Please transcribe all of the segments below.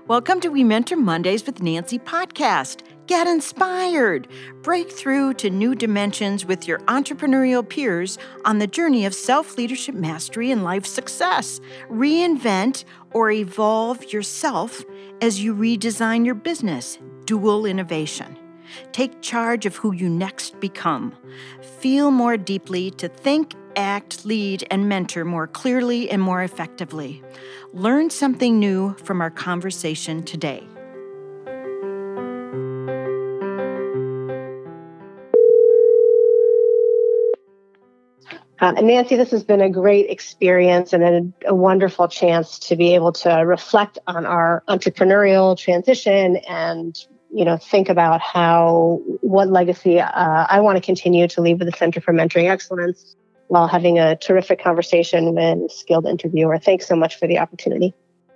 Welcome to We Mentor Mondays with Nancy podcast. Get inspired. Break through to new dimensions with your entrepreneurial peers on the journey of self-leadership mastery and life success. Reinvent or evolve yourself as you redesign your business. Dual innovation. Take charge of who you next become. Feel more deeply to think, act, lead, and mentor more clearly and more effectively. Learn something new from our conversation today. And Nancy, this has been a great experience and a wonderful chance to be able to reflect on our entrepreneurial transition and, think about what legacy I want to continue to leave with the Center for Mentoring Excellence while having a terrific conversation with a skilled interviewer. Thanks so much for the opportunity.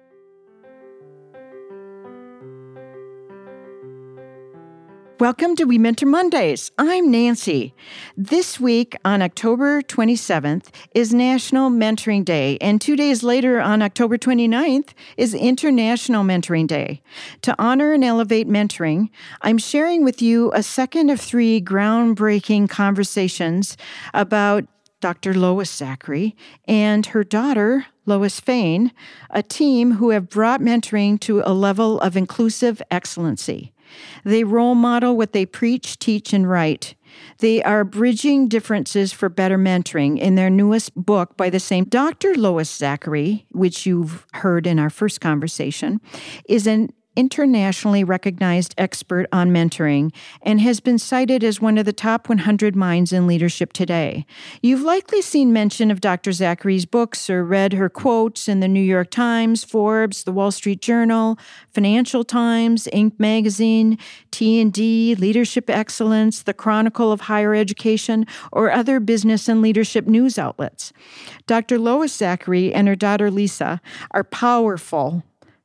Welcome to We Mentor Mondays. I'm Nancy. This week on October 27th is National Mentoring Day, and 2 days later on October 29th is International Mentoring Day. To honor and elevate mentoring, I'm sharing with you a second of three groundbreaking conversations about Dr. Lois Zachary and her daughter, Lois Fain, a team who have brought mentoring to a level of inclusive excellency. They role model what they preach, teach, and write. They are bridging differences for better mentoring in their newest book by the same Dr. Lois Zachary, which you've heard in our first conversation, is an internationally recognized expert on mentoring and has been cited as one of the top 100 minds in leadership today. You've likely seen mention of Dr. Zachary's books or read her quotes in the New York Times, Forbes, the Wall Street Journal, Financial Times, Inc. magazine, T&D, Leadership Excellence, the Chronicle of Higher Education, or other business and leadership news outlets. Dr. Lois Zachary and her daughter Lisa are powerful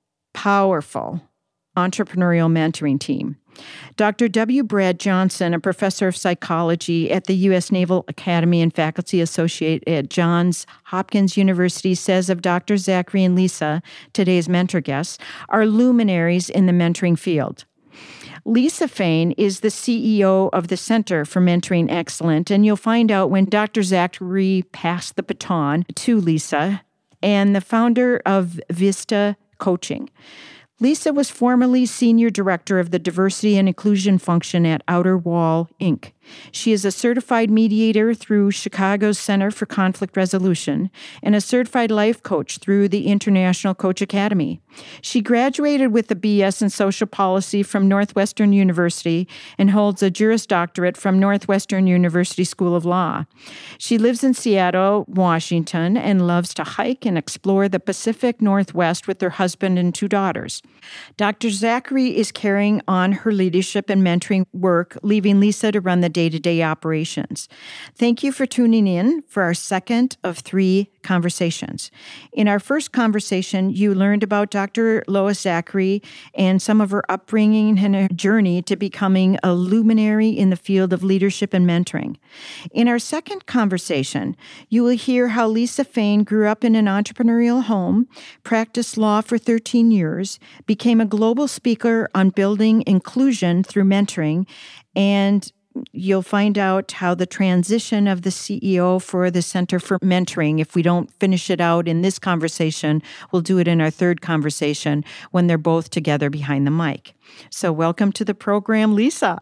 entrepreneurial mentoring team. Dr. W. Brad Johnson, a professor of psychology at the U.S. Naval Academy and faculty associate at Johns Hopkins University, says of Dr. Zachary and Lisa, today's mentor guests, are luminaries in the mentoring field. Lisa Fain is the CEO of the Center for Mentoring Excellence, and you'll find out when Dr. Zachary passed the baton to Lisa, and the founder of Vista Coaching. Lisa was formerly Senior Director of the Diversity and Inclusion Function at Outer Wall, Inc. She is a certified mediator through Chicago's Center for Conflict Resolution and a certified life coach through the International Coach Academy. She graduated with a BS in Social Policy from Northwestern University and holds a Juris Doctorate from Northwestern University School of Law. She lives in Seattle, Washington, and loves to hike and explore the Pacific Northwest with her husband and two daughters. Dr. Zachary is carrying on her leadership and mentoring work, leaving Lisa to run the day-to-day operations. Thank you for tuning in for our second of three conversations. In our first conversation, you learned about Dr. Lois Zachary and some of her upbringing and her journey to becoming a luminary in the field of leadership and mentoring. In our second conversation, you will hear how Lisa Fain grew up in an entrepreneurial home, practiced law for 13 years, became a global speaker on building inclusion through mentoring, and you'll find out how the transition of the CEO for the Center for Mentoring, if we don't finish it out in this conversation, we'll do it in our third conversation when they're both together behind the mic. So welcome to the program, Lisa.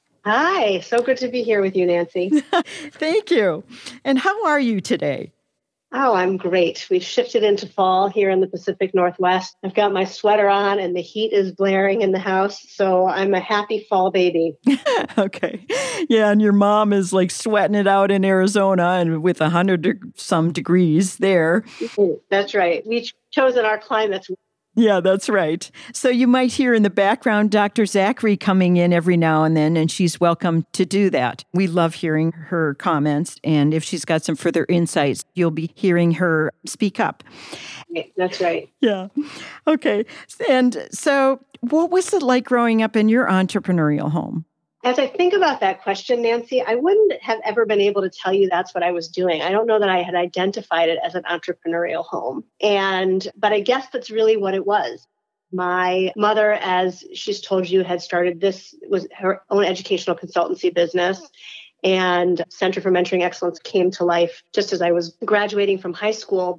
Hi, so good to be here with you, Nancy. Thank you. And how are you today? Oh, I'm great. We've shifted into fall here in the Pacific Northwest. I've got my sweater on and the heat is blaring in the house, so I'm a happy fall baby. Okay. Yeah, and your mom is like sweating it out in Arizona and with 100-some degrees there. That's right. We've chosen our climates. Yeah, that's right. So you might hear in the background Dr. Zachary coming in every now and then, and she's welcome to do that. We love hearing her comments, and if she's got some further insights, you'll be hearing her speak up. That's right. Yeah. Okay. And so what was it like growing up in your entrepreneurial home? As I think about that question, Nancy, I wouldn't have ever been able to tell you that's what I was doing. I don't know that I had identified it as an entrepreneurial home. But I guess that's really what it was. My mother, as she's told you, had started was her own educational consultancy business. And Center for Mentoring Excellence came to life just as I was graduating from high school.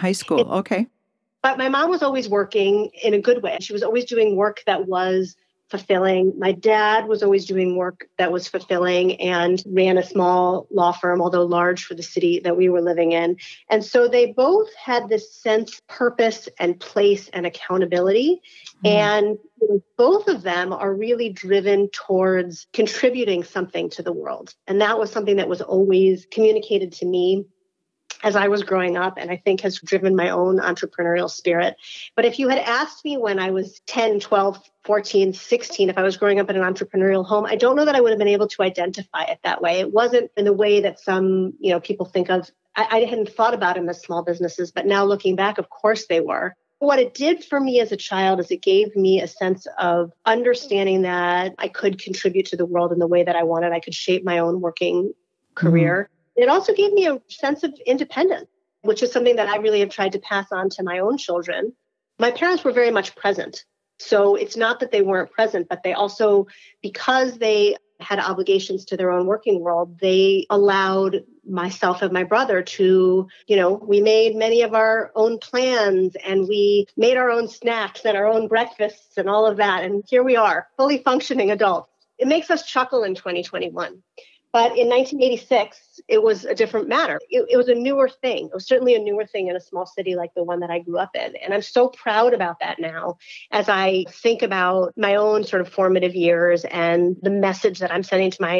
Okay. But my mom was always working in a good way. She was always doing work that was fulfilling. My dad was always doing work that was fulfilling and ran a small law firm, although large for the city that we were living in. And so they both had this sense of purpose and place and accountability. And both of them are really driven towards contributing something to the world. And that was something that was always communicated to me as I was growing up, and I think has driven my own entrepreneurial spirit. But if you had asked me when I was 10, 12, 14, 16, if I was growing up in an entrepreneurial home, I don't know that I would have been able to identify it that way. It wasn't in the way that some, people think of. I hadn't thought about them as small businesses, but now looking back, of course they were. What it did for me as a child is it gave me a sense of understanding that I could contribute to the world in the way that I wanted. I could shape my own working career. It also gave me a sense of independence, which is something that I really have tried to pass on to my own children. My parents were very much present. So it's not that they weren't present, but they also, because they had obligations to their own working world, they allowed myself and my brother to, we made many of our own plans and we made our own snacks and our own breakfasts and all of that. And here we are, fully functioning adults. It makes us chuckle in 2021. But in 1986, it was a different matter. It was a newer thing. It was certainly a newer thing in a small city like the one that I grew up in. And I'm so proud about that now as I think about my own sort of formative years and the message that I'm sending to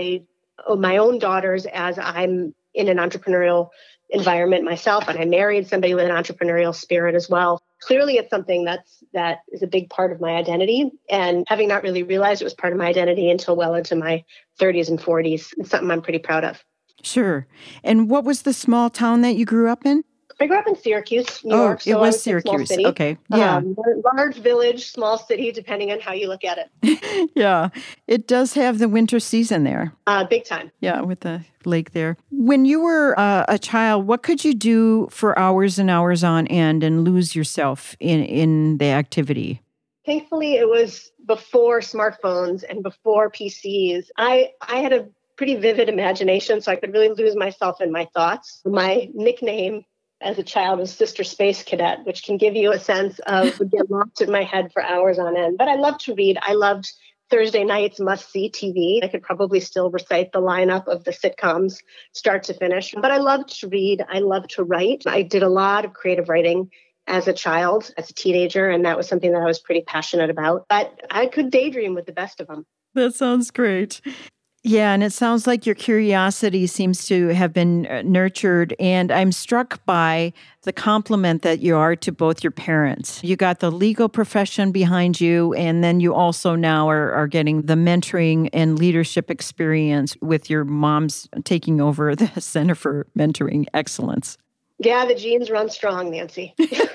my own daughters as I'm in an entrepreneurial environment myself. And I married somebody with an entrepreneurial spirit as well. Clearly, it's something that is a big part of my identity. And having not really realized it was part of my identity until well into my 30s and 40s, it's something I'm pretty proud of. Sure. And what was the small town that you grew up in? I grew up in Syracuse, New York. So it was Syracuse. Okay. Yeah. Large village, small city, depending on how you look at it. Yeah. It does have the winter season there. Big time. Yeah, with the lake there. When you were a child, what could you do for hours and hours on end and lose yourself in the activity? Thankfully, it was before smartphones and before PCs. I had a pretty vivid imagination, so I could really lose myself in my thoughts. My nickname as a child was Sister Space Cadet, which can give you a sense of get lost in my head for hours on end. But I loved to read. I loved Thursday nights must-see TV. I could probably still recite the lineup of the sitcoms start to finish. But I loved to read. I loved to write. I did a lot of creative writing as a child, as a teenager, and that was something that I was pretty passionate about. But I could daydream with the best of them. That sounds great. Yeah, and it sounds like your curiosity seems to have been nurtured, and I'm struck by the compliment that you are to both your parents. You got the legal profession behind you, and then you also now are getting the mentoring and leadership experience with your mom's taking over the Center for Mentoring Excellence. Yeah, the genes run strong, Nancy.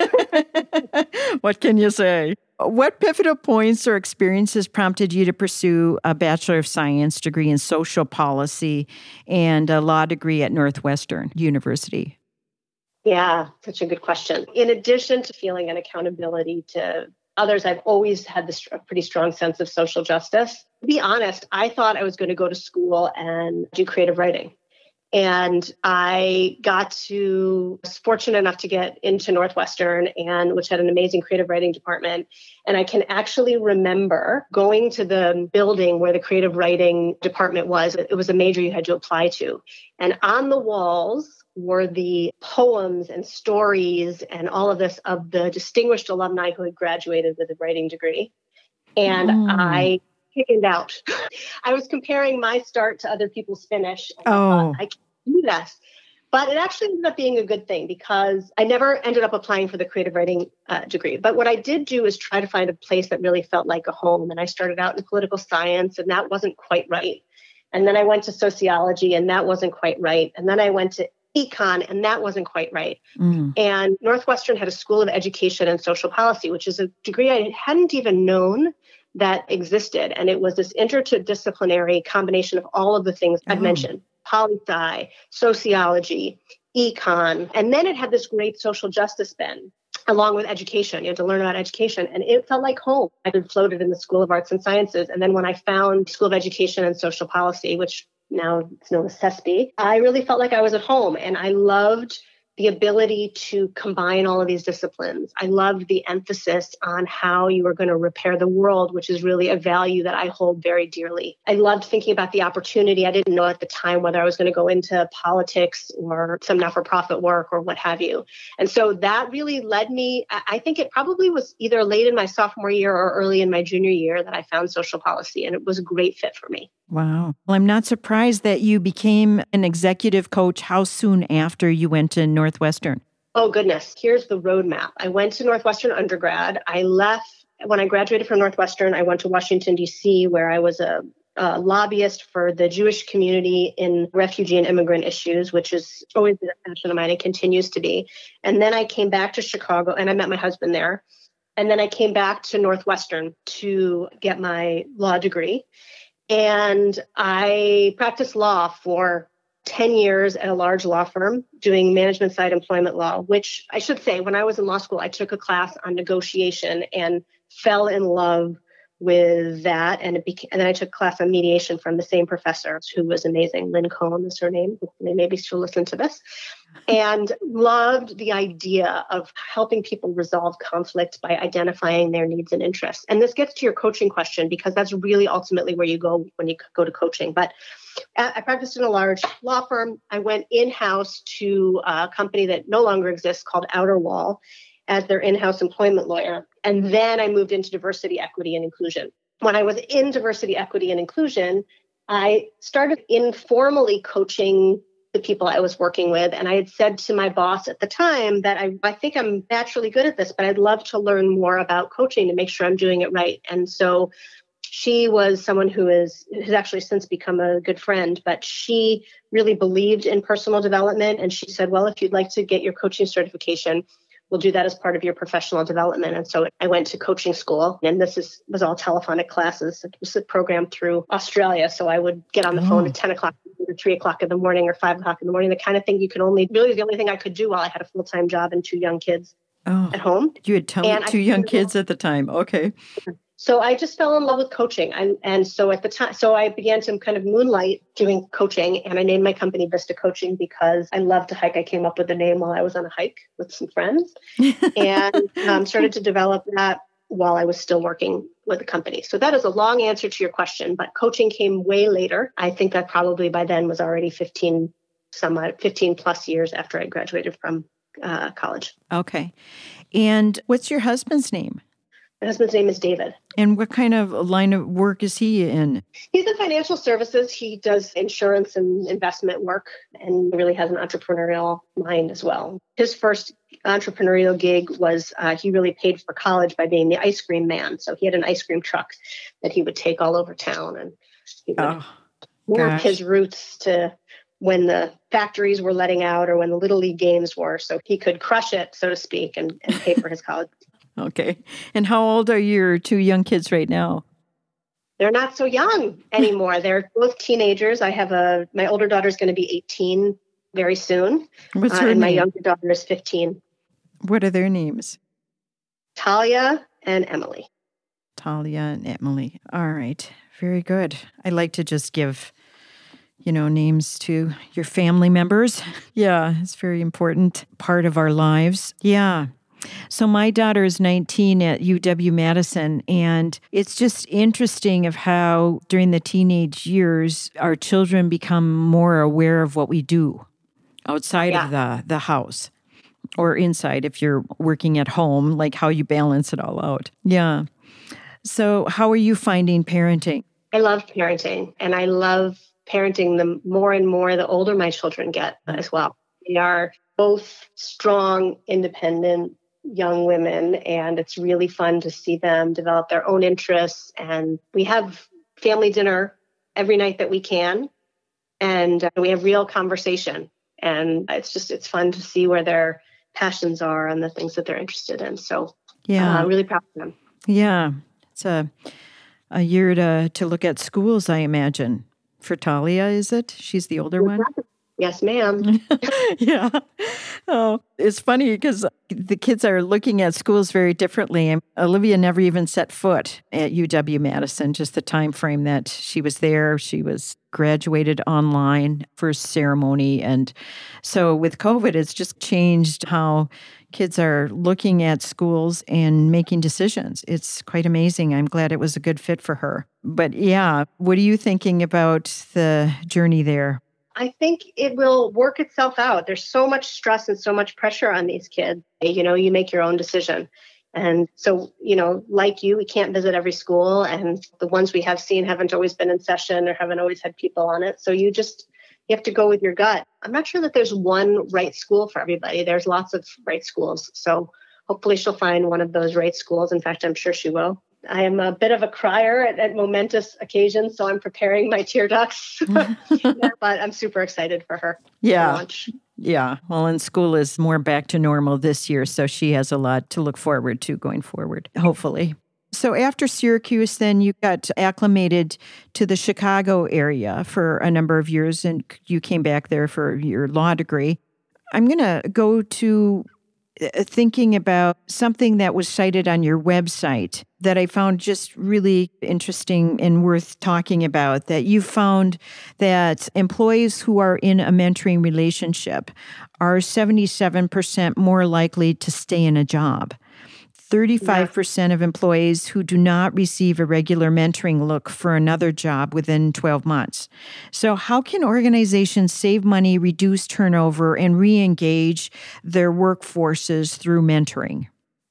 What can you say? What pivotal points or experiences prompted you to pursue a Bachelor of Science degree in social policy and a law degree at Northwestern University? Yeah, such a good question. In addition to feeling an accountability to others, I've always had a pretty strong sense of social justice. To be honest, I thought I was going to go to school and do creative writing. And I was fortunate enough to get into Northwestern, which had an amazing creative writing department. And I can actually remember going to the building where the creative writing department was. It was a major you had to apply to. And on the walls were the poems and stories and all of this of the distinguished alumni who had graduated with a writing degree. And I chickened out. I was comparing my start to other people's finish. And I thought, I can't do this. But it actually ended up being a good thing because I never ended up applying for the creative writing degree. But what I did do is try to find a place that really felt like a home. And I started out in political science, and that wasn't quite right. And then I went to sociology, and that wasn't quite right. And then I went to econ, and that wasn't quite right. And Northwestern had a School of Education and Social Policy, which is a degree I hadn't even known that existed. And it was this interdisciplinary combination of all of the things I've mentioned: poli-sci, sociology, econ. And then it had this great social justice bend. along with education. You had to learn about education, and it felt like home. I had floated in the School of Arts and Sciences. And then when I found School of Education and Social Policy, which now it's known as CESP, I really felt like I was at home, and I loved the ability to combine all of these disciplines. I loved the emphasis on how you were going to repair the world, which is really a value that I hold very dearly. I loved thinking about the opportunity. I didn't know at the time whether I was going to go into politics or some not-for-profit work or what have you. And so that really led me, I think it probably was either late in my sophomore year or early in my junior year that I found social policy, and it was a great fit for me. Wow. Well, I'm not surprised that you became an executive coach. How soon after you went to Northwestern? Oh, goodness. Here's the roadmap. I went to Northwestern undergrad. I left when I graduated from Northwestern. I went to Washington, D.C., where I was a lobbyist for the Jewish community in refugee and immigrant issues, which is always been a passion of mine and continues to be. And then I came back to Chicago, and I met my husband there. And then I came back to Northwestern to get my law degree. And I practiced law for 10 years at a large law firm doing management side employment law, which I should say, when I was in law school, I took a class on negotiation and fell in love with that. And then I took a class on mediation from the same professor who was amazing. Lynn Cohen is her name. Maybe she'll listen to this. And loved the idea of helping people resolve conflict by identifying their needs and interests. And this gets to your coaching question, because that's really ultimately where you go when you go to coaching. But I practiced in a large law firm. I went in-house to a company that no longer exists called Outer Wall as their in-house employment lawyer. And then I moved into diversity, equity, and inclusion. When I was in diversity, equity, and inclusion, I started informally coaching the people I was working with. And I had said to my boss at the time that I think I'm naturally good at this, but I'd love to learn more about coaching to make sure I'm doing it right. And so she was someone who has actually since become a good friend, but she really believed in personal development. And she said, well, if you'd like to get your coaching certification, we'll do that as part of your professional development. And so I went to coaching school, and this was all telephonic classes. It was a program through Australia. So I would get on the phone at 10 o'clock or 3 o'clock in the morning or 5 o'clock in the morning, the kind of thing the only thing I could do while I had a full-time job and 2 young kids at home. You had 2 young kids at the time. Okay. So I just fell in love with coaching. And so at the time, I began to kind of moonlight doing coaching, and I named my company Vista Coaching because I love to hike. I came up with the name while I was on a hike with some friends and started to develop that while I was still working with the company. So that is a long answer to your question, but coaching came way later. I think that probably by then was already 15 plus years after I graduated from college. Okay. And what's your husband's name? My husband's name is David. And what kind of line of work is he in? He's in financial services. He does insurance and investment work and really has an entrepreneurial mind as well. His first entrepreneurial gig was he really paid for college by being the ice cream man. So he had an ice cream truck that he would take all over town, and he would work his roots to when the factories were letting out or when the Little League games were, so he could crush it, so to speak, and pay for his college. Okay. And how old are your 2 young kids right now? They're not so young anymore. They're both teenagers. I have my older daughter's going to be 18 very soon. What's her name? And my younger daughter is 15. What are their names? Talia and Emily. Talia and Emily. All right. Very good. I like to just give, names to your family members. Yeah, it's a very important part of our lives. Yeah. So my daughter is 19 at UW-Madison, and it's just interesting of how during the teenage years, our children become more aware of what we do outside of the house or inside if you're working at home, like how you balance it all out. Yeah. So how are you finding parenting? I love parenting, and I love parenting them more and more the older my children get as well. They are both strong, independent young women, and it's really fun to see them develop their own interests. And we have family dinner every night that we can, and we have real conversation. And it's fun to see where their passions are and the things that they're interested in. So I'm really proud of them. Yeah. It's a year to look at schools, I imagine. For Talia, is it? She's the older one? Yes, ma'am. Yeah. Oh, it's funny because the kids are looking at schools very differently. And Olivia never even set foot at UW-Madison, just the time frame that she was there. She was graduated online, first ceremony. And so with COVID, it's just changed how kids are looking at schools and making decisions. It's quite amazing. I'm glad it was a good fit for her. But yeah, what are you thinking about the journey there? I think it will work itself out. There's so much stress and so much pressure on these kids. You make your own decision. And so, like you, we can't visit every school. And the ones we have seen haven't always been in session or haven't always had people on it. So you have to go with your gut. I'm not sure that there's one right school for everybody. There's lots of right schools. So hopefully she'll find one of those right schools. In fact, I'm sure she will. I am a bit of a crier at momentous occasions, so I'm preparing my tear ducts. But I'm super excited for her. Yeah. Launch. Yeah. Well, and school is more back to normal this year, so she has a lot to look forward to going forward, hopefully. So after Syracuse, then you got acclimated to the Chicago area for a number of years, and you came back there for your law degree. I'm going to go to thinking about something that was cited on your website that I found just really interesting and worth talking about, that you found that employees who are in a mentoring relationship are 77% more likely to stay in a job. 35% of employees who do not receive a regular mentoring look for another job within 12 months. So how can organizations save money, reduce turnover, and re-engage their workforces through mentoring?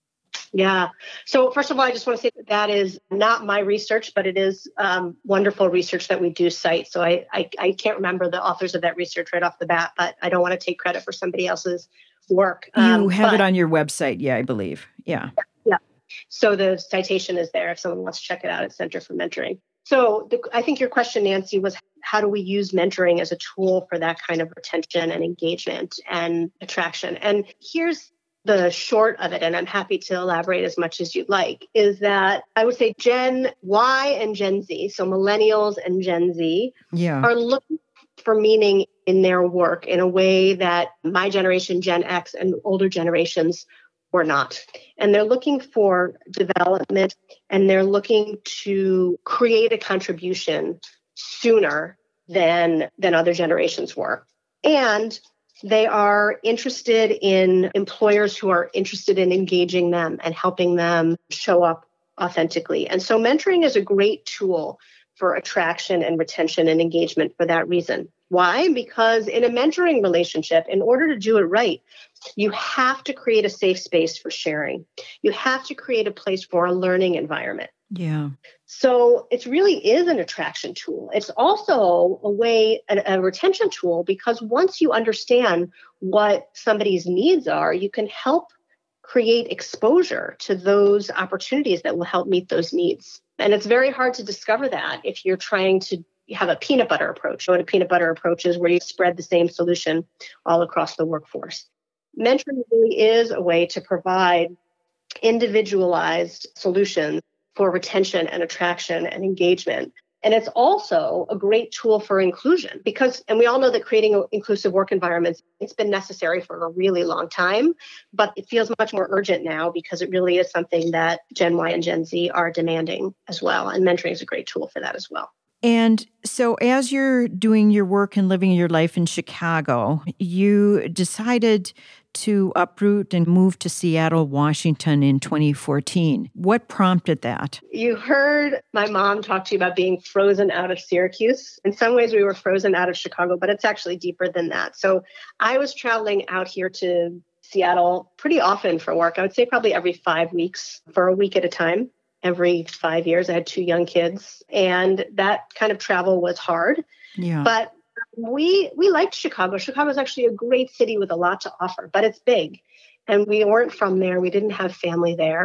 Yeah. So first of all, I just want to say that is not my research, but it is wonderful research that we do cite. So I can't remember the authors of that research right off the bat, but I don't want to take credit for somebody else's work. You have it on your website, yeah, I believe. Yeah. Yeah. So the citation is there if someone wants to check it out at Center for Mentoring. So I think your question, Nancy, was how do we use mentoring as a tool for that kind of retention and engagement and attraction? And here's the short of it, and I'm happy to elaborate as much as you'd like, is that I would say Gen Y and Gen Z, so millennials and Gen Z, are looking for meaning in their work in a way that my generation, Gen X, and older generations were not. And they're looking for development, and they're looking to create a contribution sooner than other generations were. And they are interested in employers who are interested in engaging them and helping them show up authentically. And so mentoring is a great tool for attraction and retention and engagement for that reason. Why? Because in a mentoring relationship, in order to do it right, you have to create a safe space for sharing. You have to create a place for a learning environment. Yeah. So it really is an attraction tool. It's also a retention tool, because once you understand what somebody's needs are, you can help create exposure to those opportunities that will help meet those needs. And it's very hard to discover that if you're trying to have a peanut butter approach. So a peanut butter approach is where you spread the same solution all across the workforce. Mentoring really is a way to provide individualized solutions for retention and attraction and engagement. And it's also a great tool for inclusion and we all know that creating inclusive work environments, it's been necessary for a really long time, but it feels much more urgent now because it really is something that Gen Y and Gen Z are demanding as well. And mentoring is a great tool for that as well. And so as you're doing your work and living your life in Chicago, you decided to uproot and move to Seattle, Washington in 2014. What prompted that? You heard my mom talk to you about being frozen out of Syracuse. In some ways, we were frozen out of Chicago, but it's actually deeper than that. So I was traveling out here to Seattle pretty often for work. I would say probably every 5 weeks for a week at a time. Every 5 years, I had 2 young kids, and that kind of travel was hard. Yeah. But we liked Chicago. Chicago is actually a great city with a lot to offer, but it's big. And we weren't from there. We didn't have family there.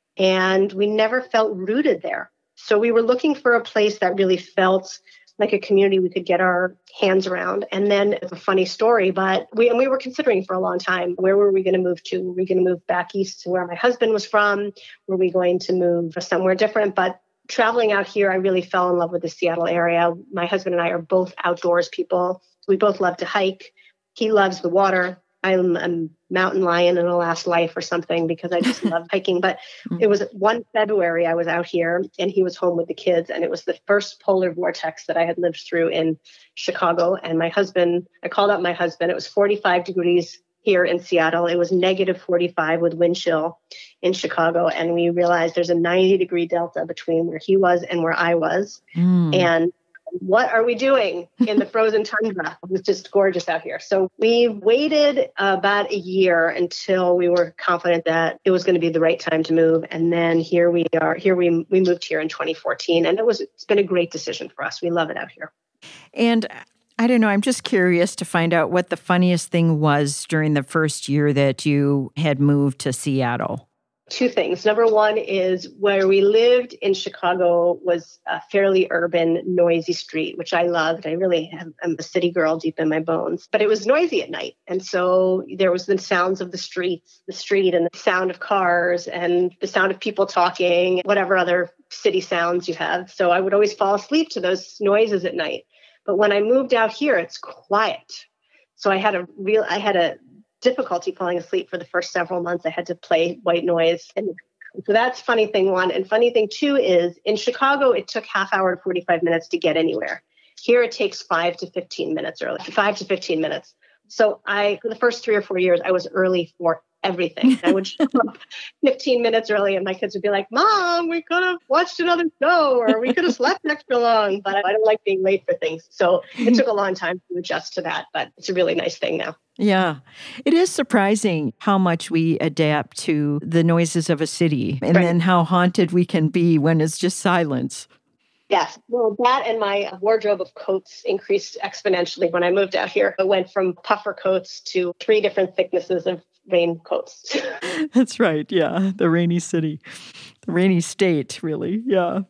And we never felt rooted there. So we were looking for a place that really felt like a community we could get our hands around. And then it's a funny story, but we were considering for a long time, where were we going to move to? Were we going to move back east to where my husband was from? Were we going to move somewhere different? But traveling out here, I really fell in love with the Seattle area. My husband and I are both outdoors people. We both love to hike. He loves the water. I'm a mountain lion in a last life or something because I just love hiking. But it was one February I was out here and he was home with the kids. And it was the first polar vortex that I had lived through in Chicago. And I called up my husband. It was 45 degrees here in Seattle. It was negative 45 with wind chill in Chicago. And we realized there's a 90-degree delta between where he was and where I was. And what are we doing in the frozen tundra? It was just gorgeous out here. So we waited about a year until we were confident that it was going to be the right time to move. And then here we are. We moved here in 2014. And it's been a great decision for us. We love it out here. And I don't know, I'm just curious to find out what the funniest thing was during the first year that you had moved to Seattle. Two things. Number one is where we lived in Chicago was a fairly urban, noisy street, which I loved. I'm a city girl deep in my bones, but it was noisy at night. And so there was the sounds of the street and the sound of cars and the sound of people talking, whatever other city sounds you have. So I would always fall asleep to those noises at night. But when I moved out here, it's quiet. So I had a difficulty falling asleep for the first several months. I had to play white noise. And so that's funny thing one. And funny thing two is in Chicago, it took half hour to 45 minutes to get anywhere. Here it takes 5 to 15 minutes early, 5 to 15 minutes. So for the first 3 or 4 years, I was early for everything. I would show up 15 minutes early and my kids would be like, Mom, we could have watched another show or we could have slept extra long, but I don't like being late for things. So it took a long time to adjust to that, but it's a really nice thing now. Yeah. It is surprising how much we adapt to the noises of a city and then how haunted we can be when it's just silence. Yes. Well, that and my wardrobe of coats increased exponentially when I moved out here. I went from puffer coats to 3 different thicknesses of raincoats. That's right. Yeah. The rainy city, the rainy state, really. Yeah.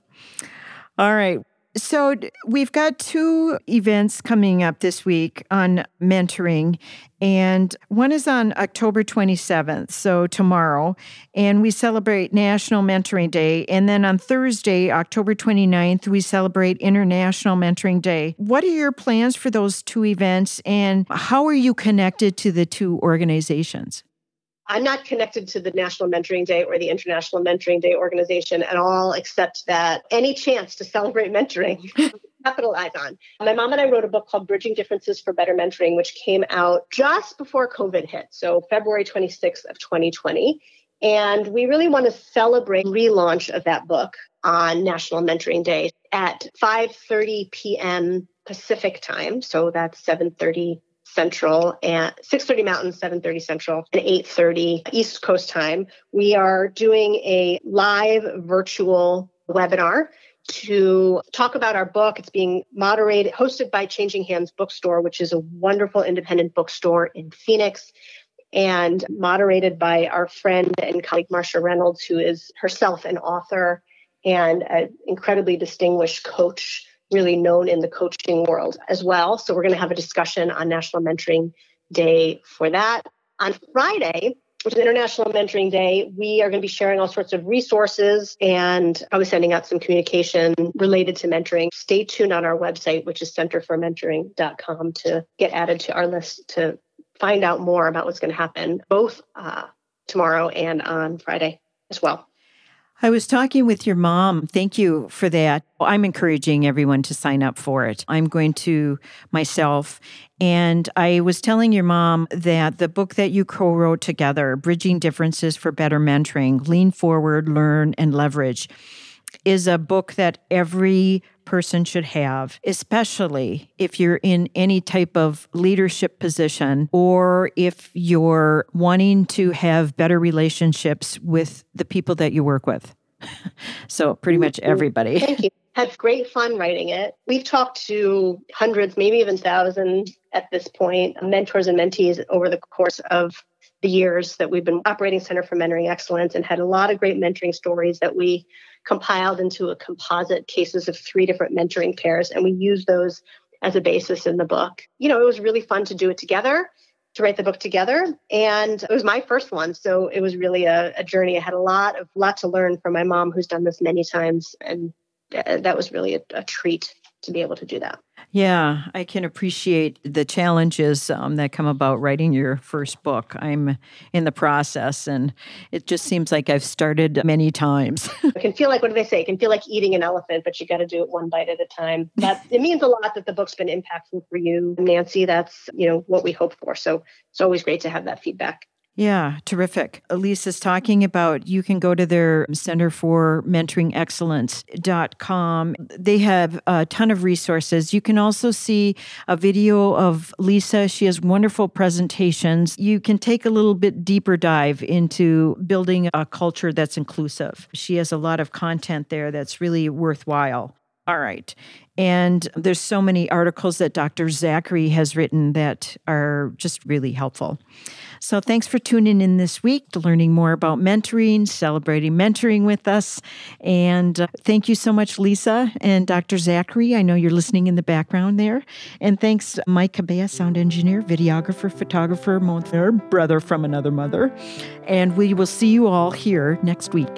All right. So we've got 2 events coming up this week on mentoring, and one is on October 27th, so tomorrow, and we celebrate National Mentoring Day. And then on Thursday, October 29th, we celebrate International Mentoring Day. What are your plans for those 2 events, and how are you connected to the 2 organizations? I'm not connected to the National Mentoring Day or the International Mentoring Day organization at all, except that any chance to celebrate mentoring, capitalize on. My mom and I wrote a book called Bridging Differences for Better Mentoring, which came out just before COVID hit, so February 26th of 2020. And we really want to celebrate the relaunch of that book on National Mentoring Day at 5:30 p.m. Pacific time. So that's 7:30 Central and 6:30 Mountain, 7:30 Central, and 8:30 East Coast time. We are doing a live virtual webinar to talk about our book. It's being hosted by Changing Hands Bookstore, which is a wonderful independent bookstore in Phoenix, and moderated by our friend and colleague Marcia Reynolds, who is herself an author and an incredibly distinguished coach, really known in the coaching world as well. So we're going to have a discussion on National Mentoring Day for that. On Friday, which is International Mentoring Day, we are going to be sharing all sorts of resources and I was sending out some communication related to mentoring. Stay tuned on our website, which is centerformentoring.com, to get added to our list to find out more about what's going to happen both tomorrow and on Friday as well. I was talking with your mom. Thank you for that. I'm encouraging everyone to sign up for it. I'm going to myself. And I was telling your mom that the book that you co-wrote together, Bridging Differences for Better Mentoring, Lean Forward, Learn, and Leverage, is a book that every person should have, especially if you're in any type of leadership position or if you're wanting to have better relationships with the people that you work with. So pretty much everybody. Thank you. Had great fun writing it. We've talked to hundreds, maybe even thousands at this point, mentors and mentees over the course of the years that we've been operating Center for Mentoring Excellence, and had a lot of great mentoring stories that we compiled into a composite cases of 3 different mentoring pairs. And we use those as a basis in the book. You know, it was really fun to do it together, to write the book together. And it was my first one. So it was really a journey. I had a lot to learn from my mom, who's done this many times. And that was really a treat. to be able to do that. Yeah, I can appreciate the challenges that come about writing your first book. I'm in the process, and it just seems like I've started many times. It can feel like, what do they say? It can feel like eating an elephant, but you got to do it one bite at a time. But it means a lot that the book's been impactful for you, Nancy. That's, what we hope for. So it's always great to have that feedback. Yeah, terrific. Lisa's talking about, you can go to their Center for Mentoring Excellence.com. They have a ton of resources. You can also see a video of Lisa. She has wonderful presentations. You can take a little bit deeper dive into building a culture that's inclusive. She has a lot of content there that's really worthwhile. All right. And there's so many articles that Dr. Zachary has written that are just really helpful. So thanks for tuning in this week to learning more about mentoring, celebrating mentoring with us. And thank you so much, Lisa and Dr. Zachary. I know you're listening in the background there. And thanks, Mike Cabea, sound engineer, videographer, photographer, brother from another mother. And we will see you all here next week.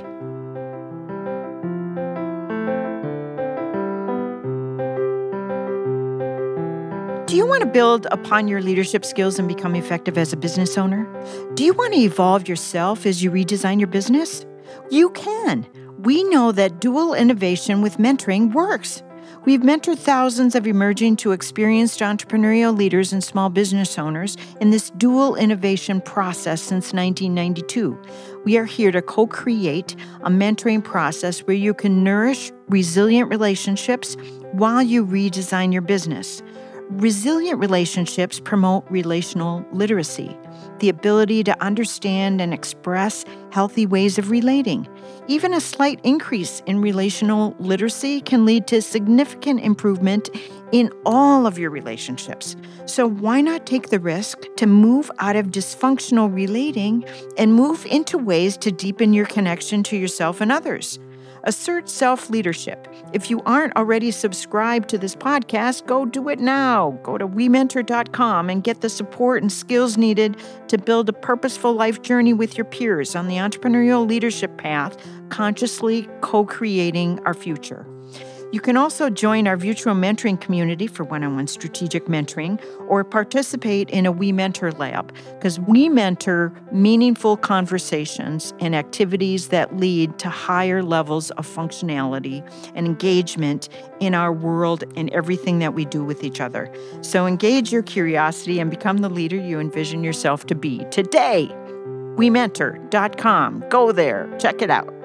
Do you want to build upon your leadership skills and become effective as a business owner? Do you want to evolve yourself as you redesign your business? You can. We know that dual innovation with mentoring works. We've mentored thousands of emerging to experienced entrepreneurial leaders and small business owners in this dual innovation process since 1992. We are here to co-create a mentoring process where you can nourish resilient relationships while you redesign your business. Resilient relationships promote relational literacy, the ability to understand and express healthy ways of relating. Even a slight increase in relational literacy can lead to significant improvement in all of your relationships. So why not take the risk to move out of dysfunctional relating and move into ways to deepen your connection to yourself and others? Assert self-leadership. If you aren't already subscribed to this podcast, go do it now. Go to WeMentor.com and get the support and skills needed to build a purposeful life journey with your peers on the entrepreneurial leadership path, consciously co-creating our future. You can also join our virtual mentoring community for one-on-one strategic mentoring or participate in a We Mentor Lab, because we mentor meaningful conversations and activities that lead to higher levels of functionality and engagement in our world and everything that we do with each other. So engage your curiosity and become the leader you envision yourself to be today. WeMentor.com. Go there. Check it out.